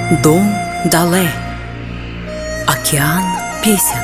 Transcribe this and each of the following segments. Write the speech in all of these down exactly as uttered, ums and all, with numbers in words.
Дом дале. Океан песен.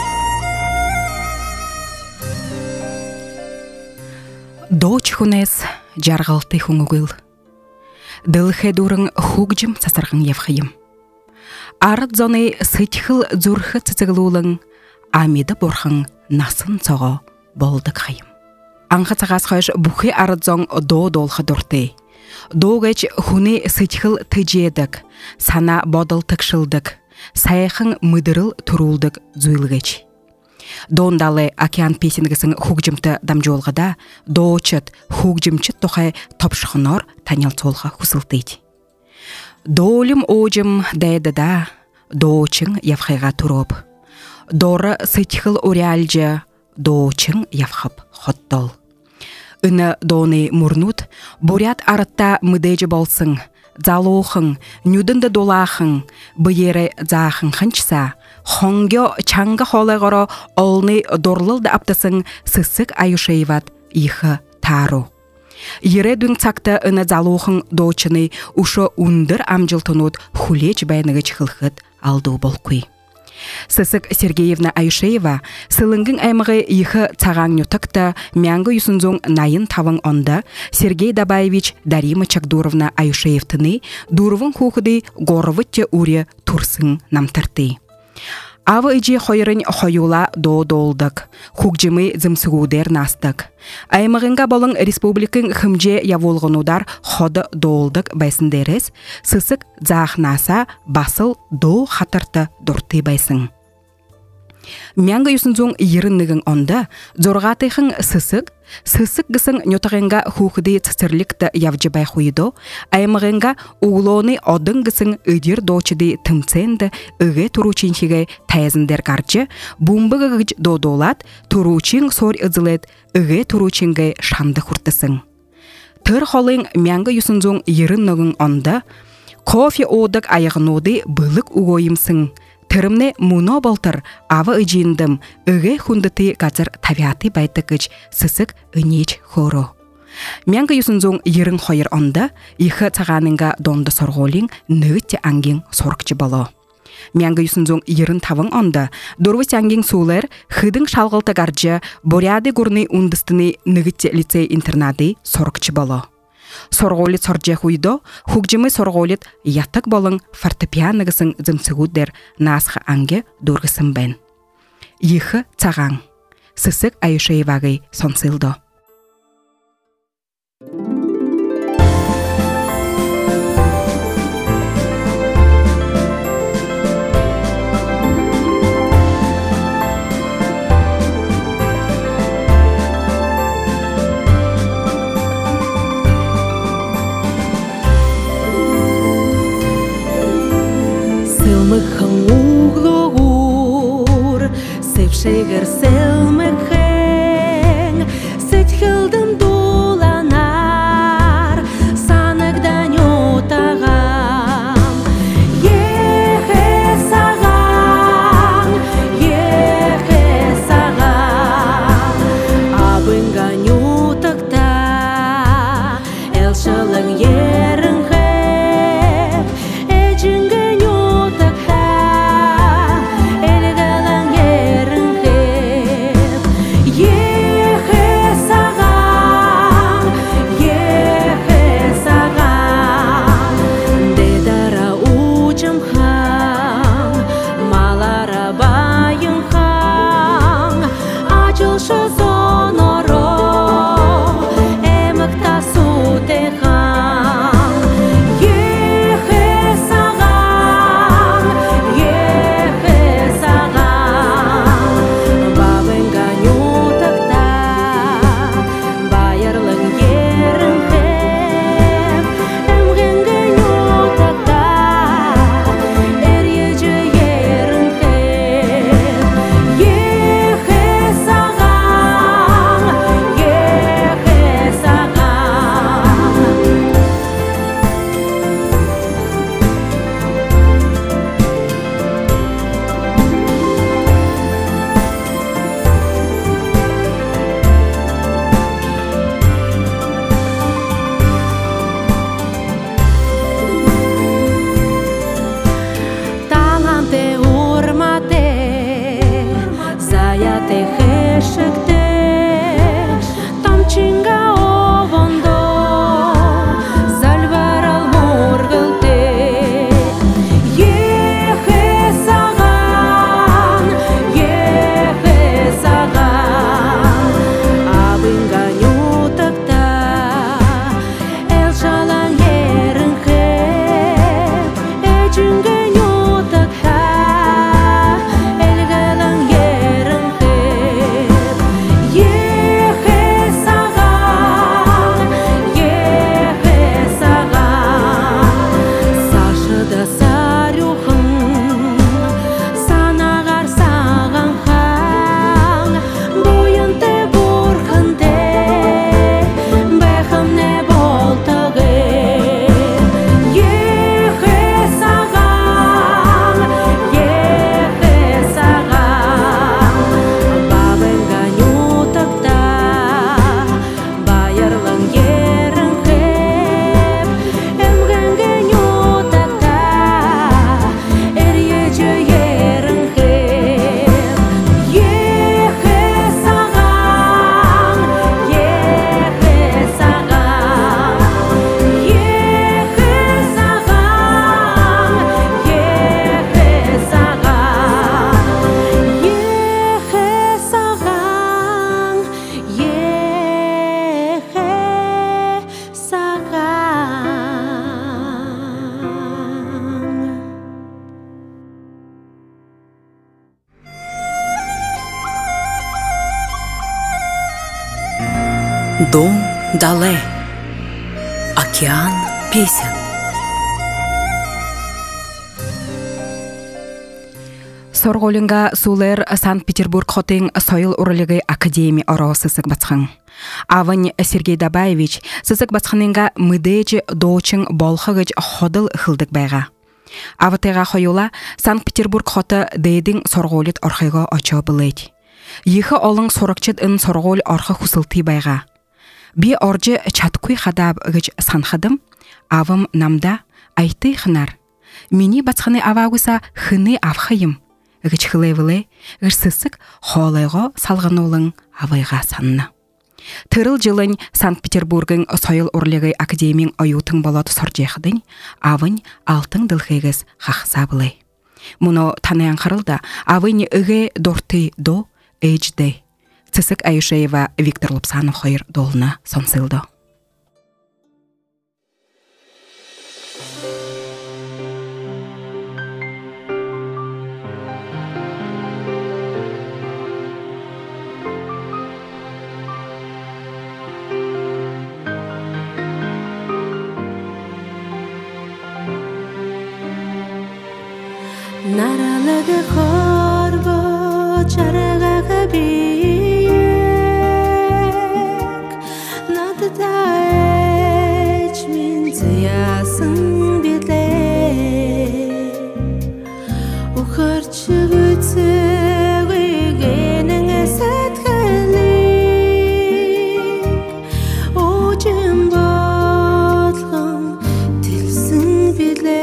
Доч хунес жаргалты хунгугыл. Дылхе дурың хугжым сасырғын евхайым. Арыт зоны сытхыл зурхы цицыглуулың, амиды борхың насын соғы болдық хайым. Аңғы цағас қойш бұхи арыт зон до долхы дұрты. Доғеч хуны сытхыл тыжедік, сана бодыл тықшылдық, саяхың мұдырыл тұрулдық зуйлғеч. Дондалы океан песенгісің хугжымты дамжолғада, доочыт хугжымчыт тоқай топшықынор танял солға хусылтыйд. Доолым оожым дайдыда, доочың явхайға тұрып. Доры сытхыл урялжы, доочың явхып хоттол. Үні доны мұрнут, бурят арытта мүдейжі болсың, залуқың, нүдінді долақың, бұйері зақың қынчса, хонгё чаңғы холайғыро олны дорлылды аптысың сысық айышайват ихы тару. Ере дүн цакта үні залуқың доочыны ұшы үндір амжылтынуд хулеч байнығыч қылхыт алду болқуй. Сысык Сергеевна Айшеева сылыңгың аймығы ихы цагаң нютыкта мяңғы юсынзоң найын тавың онда Сергей Дабаевич Дарима Чагдуровна Айшеевтыны дурвың хухыды горвытте уре турсың намтырты. Авы ижи хойырын хойула до-долдық, хугжымы зымсығудер настық. Аймығынға болың республикың хымже яволғынудар ходы долдық байсындерес, сысық зағнаса басыл до хатырты дұрты байсың. Мяңғы юсынзоң еріннігің онда, зорғатыхың сысық, сысық гісің нютағынға хухыды цицерлікті явжы бай хуйдо, аймығынға уғлоны одың гісің өдер дочыды тымценді үге туручиншіге тайзындер қарчы, бумбығы ғыч додолат, туручин сор ұзылет, үге туручинге шанды құртысың. Тыр холың мяңғы юсынзоң еріннігің онда, кофе одық аяғыноды бұлық угойымсың. Тырымне муно болтыр авы ыжиндым, үге хундыты қазір табиаты байтықыч сысық үнеч хоро. Мяңғы юсынзоң ерін хойыр онда, ихы цаганыңға донды сорғолың нүгітте аңген сорқчы боло. Мяңғы юсынзоң ерін тавың онда, дұрвыс аңген сулар хыдың шалғылты гаржы, боряды гурны ундыстыны нүгітте лицей интернады сорқчы боло. Сорғолет сорже хуйдо, хугжымы сорғолет ятық болың фортепианығысын зымсығудер насқы аңге дұрғысын бән. Ехі цагаң, сысық Айшеевағый сонсылдо. Сылмықың уғлығыр, сепшегір сылмықың, сетхілдің доланар, санықдан отағам. Ехе саған, ехе саған, абынға нютықта, әлшілің ерің хеп, әжіңгі Zonoro, emak ta su te Дом дале. Океан песен. Сорголинга сулер Санкт-Петербург хотын Сойл урылыгы академия оро сысык бацхан. Авань Сергей Dabаевич сысык бацханынга мыдэжи доочын болхагыч ходыл хылдык байга. Аватыга хойула Санкт-Петербург хоты дэйдин сорголит орхайга очо былайт. Ехы олың сорокчыд ын соргол орхы хусылты байга. Би оржы чаткуй хадаб гыч санхадым, авам намда айты хынар. Мини бацханы авагуса хыны авхайым. Гыч хылай-вылай, гырсысык холайго салган олың авайга санна. Тырыл жылын Санкт-Петербургын Сойл урлыгы академиян оютын болот соржехыдын, авын алтын дылхайгыз хақса былай. Муно танаян қарылда, авын үге дорты до эйч ди. Цысык Айшеева Виктор Лапсанов хайыр долына сомсылды. Naralaga khorbo charaga biyek Nadda eç min ziyasın bile Ukarçı gütse gıygenin esetkelik Ocun batlığın tilsin bile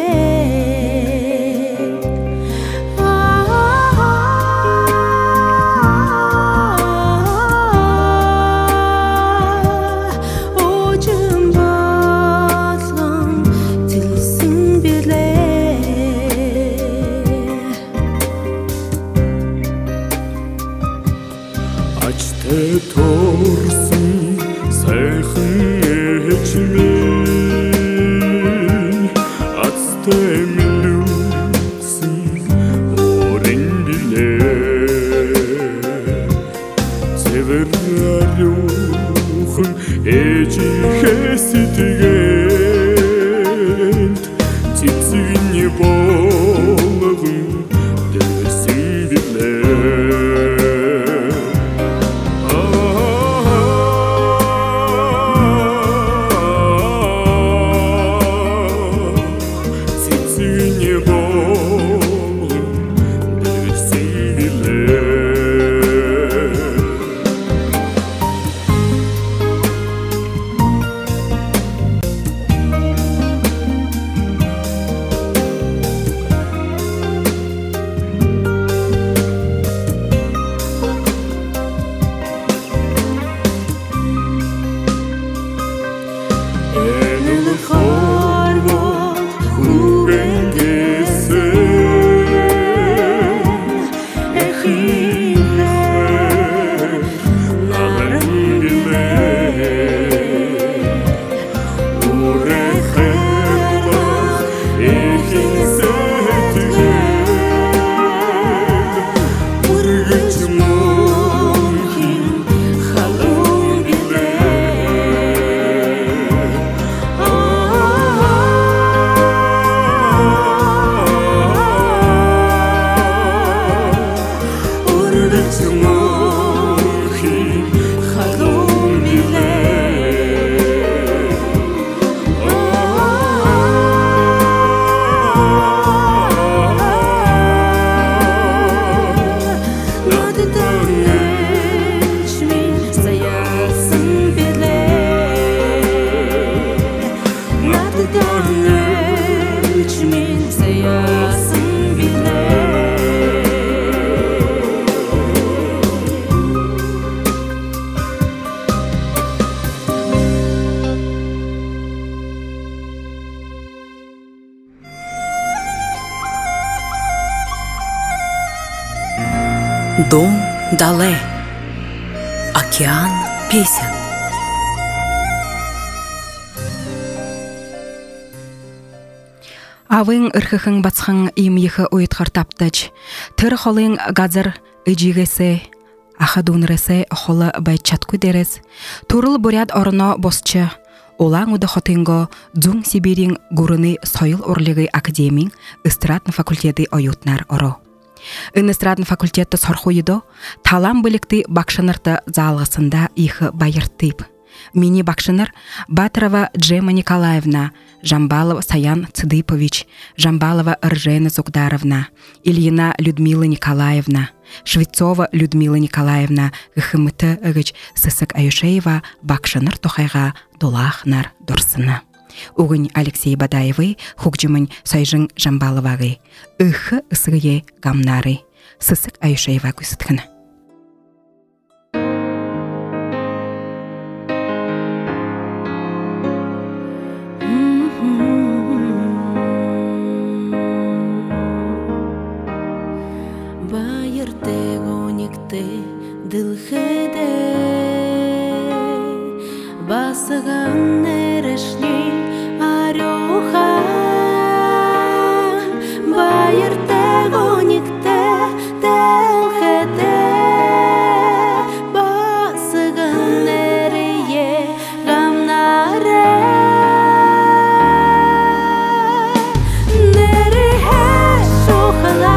Torsun sayxın eçmin Atstemilusin orin bile Severruhun eci hesitigent Titsini bolağın desin bile Дом дале. Океан песен. Авың ырхыхың бацхың им ехы ойытқар таптыч. Тыр холың газыр ыжигесе. Аха дунресе хола байчатку дерес, турыл буряд орно босча, олаң уды хотынго Дзуң Сибирин гурыны сойыл орлығы академин эстрадны факультеты оютнар оро. Ын эстрадны факультетті сорхуйдо, талам білікті бакшынырты залғысында ихы байыртып. Мини бакшыныр Батырова Джема Николаевна, Жамбалова Саян Цыдыпович, Жамбалова Ржена Зугдаровна, Ильина Людмила Николаевна, Швецова Людмила Николаевна, Гхымыты Ыгыч Сысык Аюшеева бакшыныр тохайға долахнар дұрсыны. Угын Алексей Бадаевы хугжымын Сайжын Жамбаловағы, Ыхы ысыгые гамнары, Сысык Аюшеева күсіткіні. Дылхеде басыған эрешни арёха байырте гоникте дылхеде басыған эрие гамнаре нереhe шохала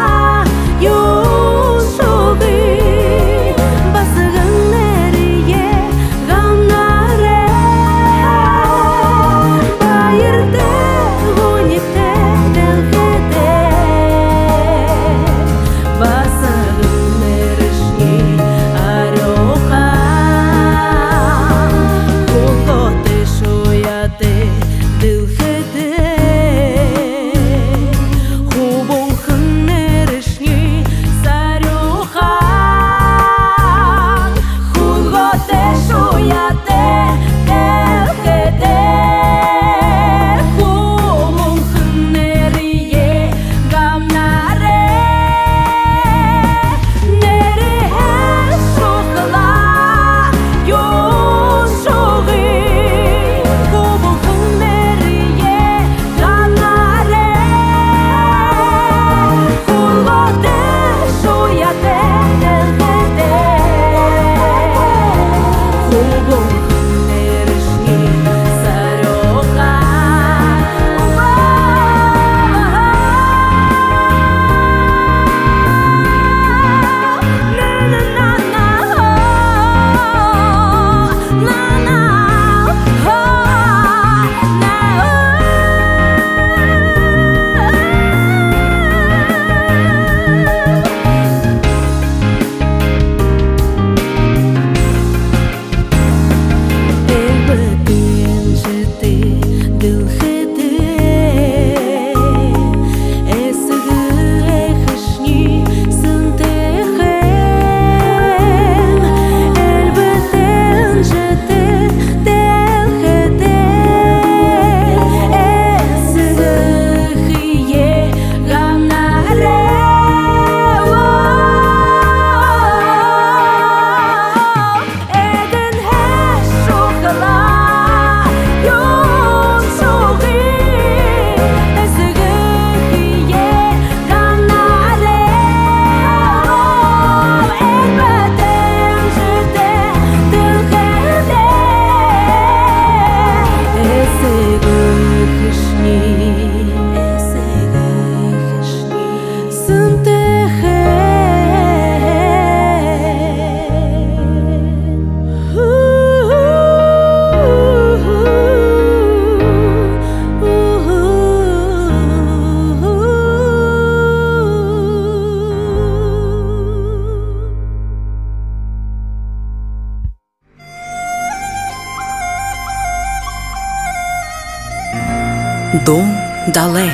Дом дале,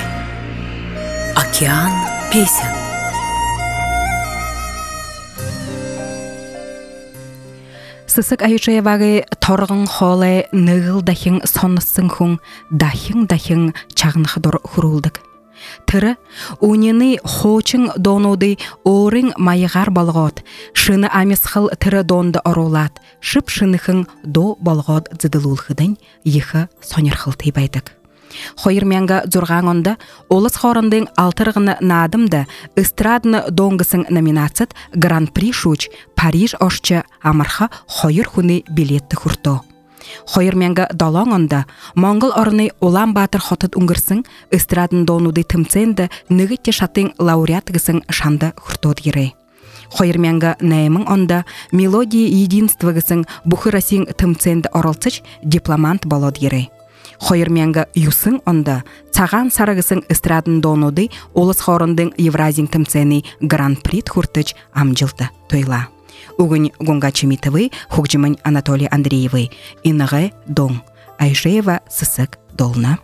океан песен. Сысык Аюшеевағы торғын холы нығыл дахин соннысын хүн дахин-дахин чағынықдыр хұрулдық. Тыры, унины хочын донуды орын майығар балғот, шыны амесқыл тыры донды орулат, шып шыныхын до балғот зыдылулхыдың ехы сонерхыл тейбайдық. Хойырмянга зургаң онда олыс хорындың алтырғыны надымды эстрадны доңгысын номинацит Гран-при шуч Париж ошчы амарха хойыр хуны билетті хурто. Хойырмянга долоң онда Моңғол орны Улан Батыр хотыт уңгырсың эстрадын донуды тымценді нүгітте шатын лауреатыгысын шанды хуртод гирей. Хойырмянга нәймің онда мелодии единствыгысын бұхырасың тымценді орылцыч дипломант болод гирей. Хойырмянга юсың онда цаган сарыгысын эстрадын донуды олыс хорындың Евразин тымцені Гран-при хуртыч амжилды тойла. Угын Гонга Чемитовы, Хугджимань Анатолий Андреевы, Инығы Дон, Айжеева Сысык Долна.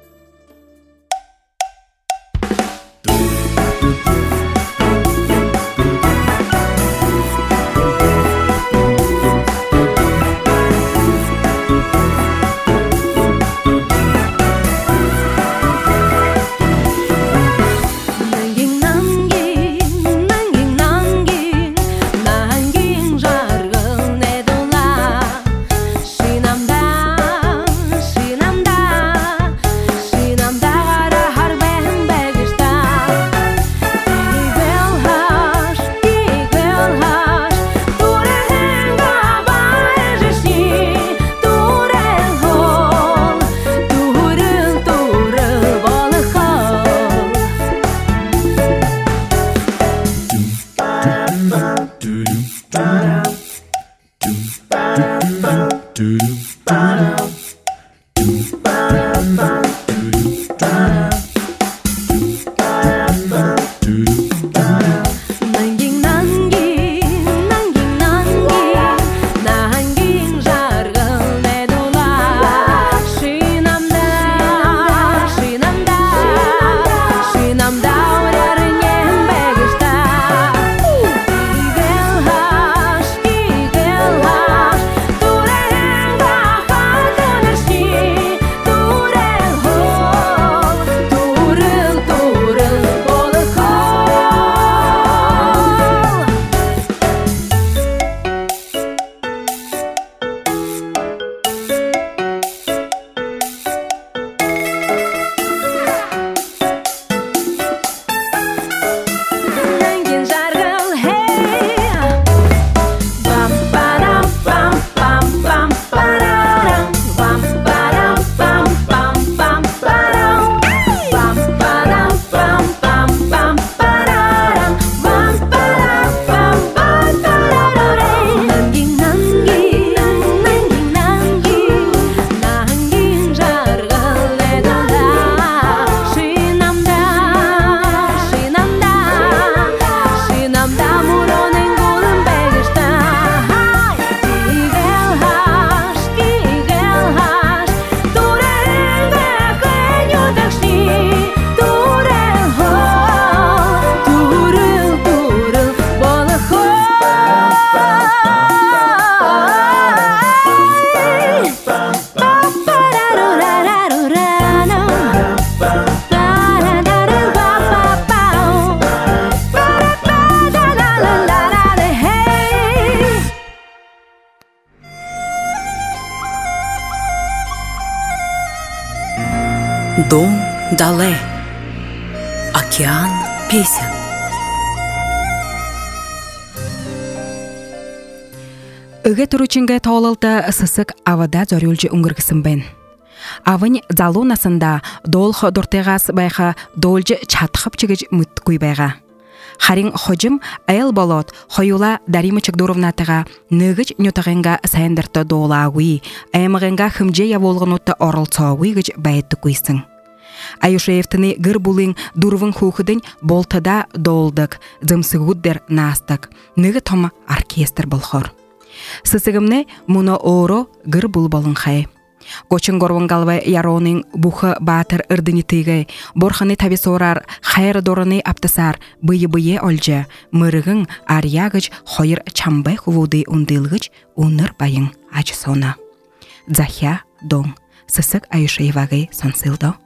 Дом дале, океан песен. Үге туручинге тоолалта сысык авада зорюлжы уңгыргысын бен. Авын залунасында долх дортегас байха должы чатхып чыгыч мыткуй байга. Харин хожым айыл болот хойула Дарима Чагдуровнатыга ныгыч нютагенга сайындырты доолаагуи, аймагенга хымже яволгонутта орылцауи гыч байытты куйсын. Аюшеевтыны гыр булын дурвын хухыдын болтада доолдык, зымсыгуддер настык, ныгы тома оркестр болхор. Сысыгымны муно оро гыр бул болын хай. Гочын горвангалвай яронын бухы батыр ырдынитыгы, борханы таби сорар, хайр дорыны аптасар, бые-бые олжы, мырыгын арьягыч хойыр чамбай хувуды ундылгыч уныр байын ачы сона. Захя дон, сысык Аюшеевагы сонсылдо.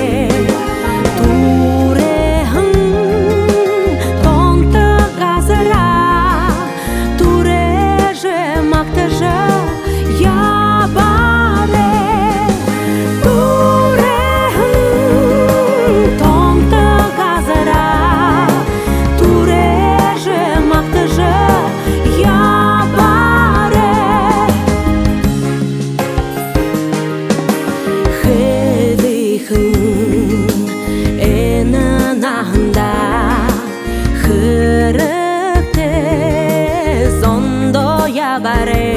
Турехын тонты газыра, туреже мактыжы я баре. Турехын тонты газыра, туреже мактыжы я баре. Хедихын энананда хырыкте зондо я баре.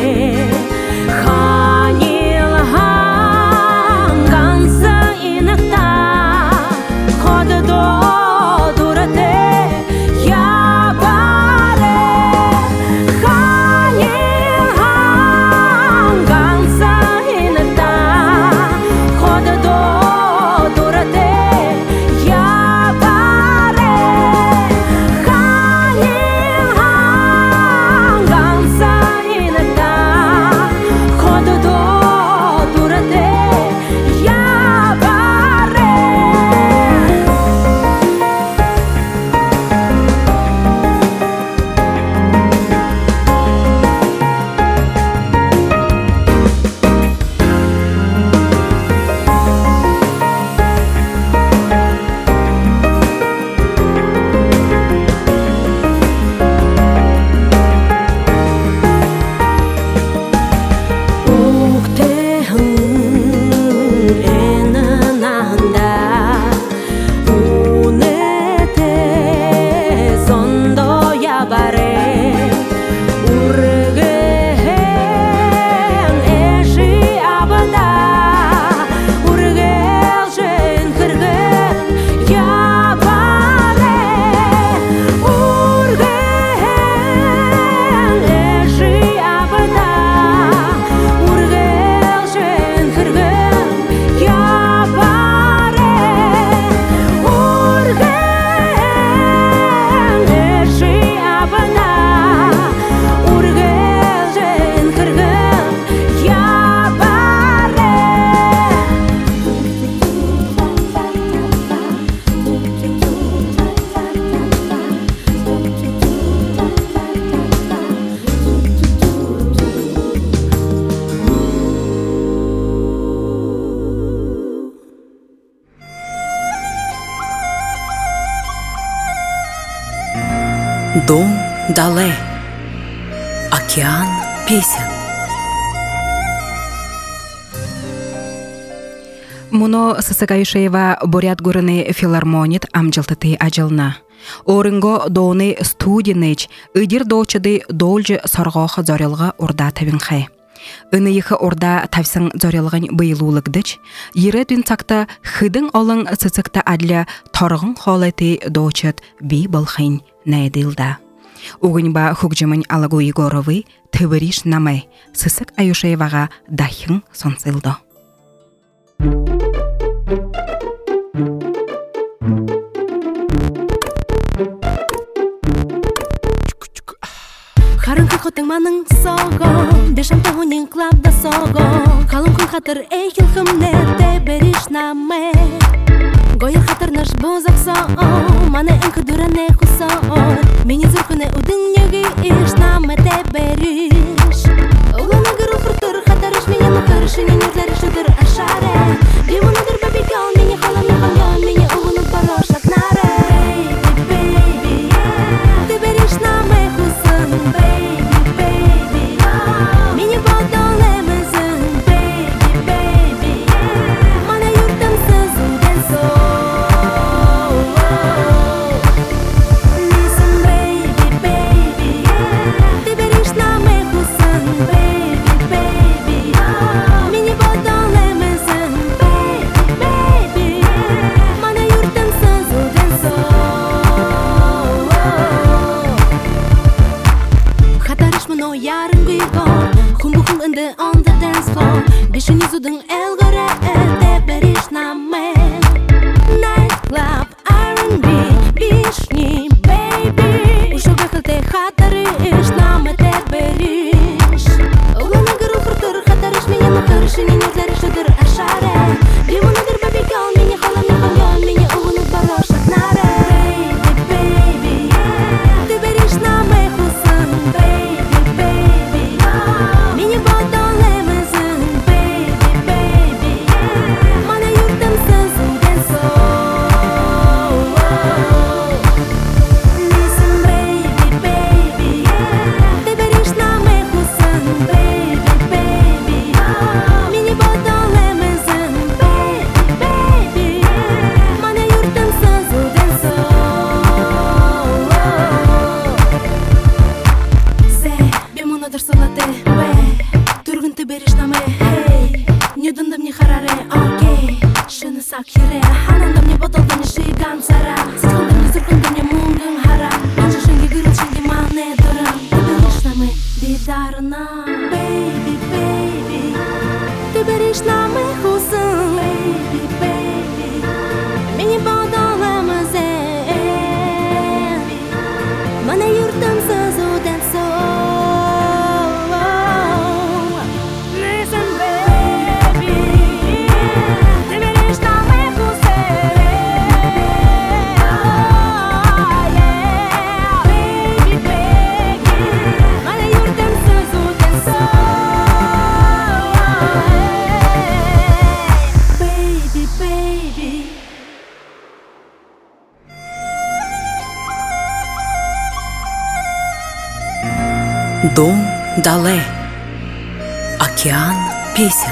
Ханилхан ганса инакта ходдо дурате я баре. Ханилхан ганса инакта ходдо дурате я баре. Ханилхан ганса инакта ходдо дурате я баре. Уктехын энананда унете зондо я баре. Урген эши абада, ургелжен кыргын я баре. Урген эши абада, ургелжен кыргын я баре. Урген эши абада, ургелжен кыргын я баре. Дом дале. Океан песен. Муно Сысыкайшеева Бурят гурыны филармонит амжилтыты ажылна. Орынго доны студенеч ыдир дочыды должы соргоха зорелга урда тавинхай. Ыныйхы урда тавсын зорелгын быйлуулыгдыч, ере дүн цакта хыдың олың сысыкта адля торғын холеты дочыт би болхын найдылда. Угыньба хугжымын Алагу Егоровы тывыриш намай Сысык Аюшеевага дахын сонсылды. Харын хатың маның сого, дешам тогонин клабда сого. Халым кын хатыр эйхил хымнете бериш наме. Гоя хатыр наш бозак соо, мане энка дуране хусо. Мені зуркуне удин ньоги иш намете бериш. Углана гыру хуртур хатарыш меня на харышыне незлярыш удыр ашаре. Дивуна дыр баби гёл, мені халам яхам гёл, мені угуну порошак наре. Baby, baby, yeah. Ты бериш наме хусын, baby, baby, oh. Мені болдолемезін, baby, baby, yeah. Мана юртым сызын денсо. Listen, baby, baby. Хананда мне боталда не шиган сара. Саханда мне зурканда мне мунган хара. Анжа шенги гырыл шенги мане дырым. Ты берешь на мы дидарна. Baby, baby, ты берешь на мы хусын. Baby, baby, мені бодоламызен. Мане юртым сызуден сон. Дом дале. Океан песен.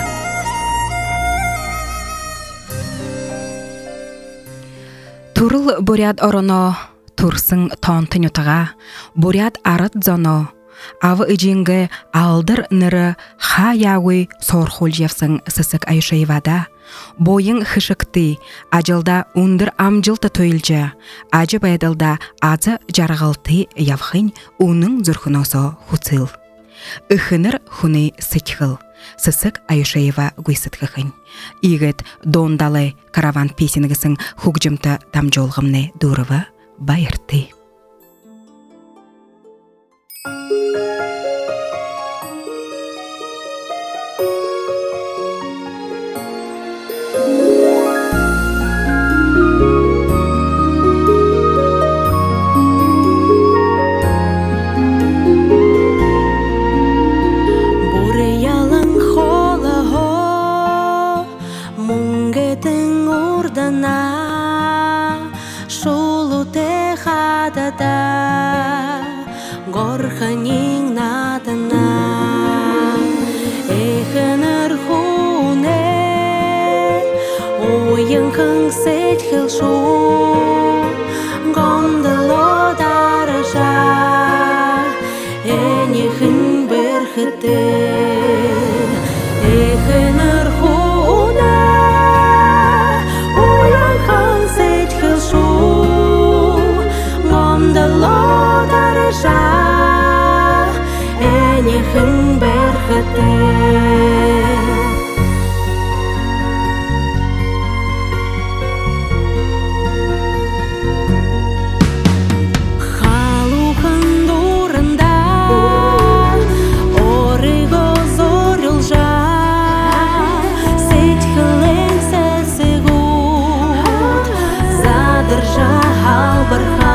Турыл буряд ороно, турсын тонтын утага, буряд арыт зоно, авы ижинге алдыр ныры ха яуи сорхул жевсың сысык айшайвада, бойың хышыкты, ажылда ундыр амжылты төйлжі, ажы байдылда азы жарғылты явхын уның зүрхыносо хуцыл. Ихыныр хуны сычхыл, сысык айшайва гуйсытхын. Игет дондалы караван песенігісің хугжымты тамжолғымны дурывы байырты. Горханың надына эхінір хуне ойың қыңсет хылшу ғамдылы дарыжа әнехін бір хыты эхінір хуне ойың қыңсет хылшу ғамдылы дарыжа Нехін бір хыты Халухын дұрында Орыго зорыл жа Сеть хылын сәсі ғуд Задыр жа халбырға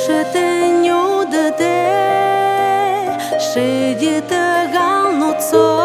Шедет галнуцо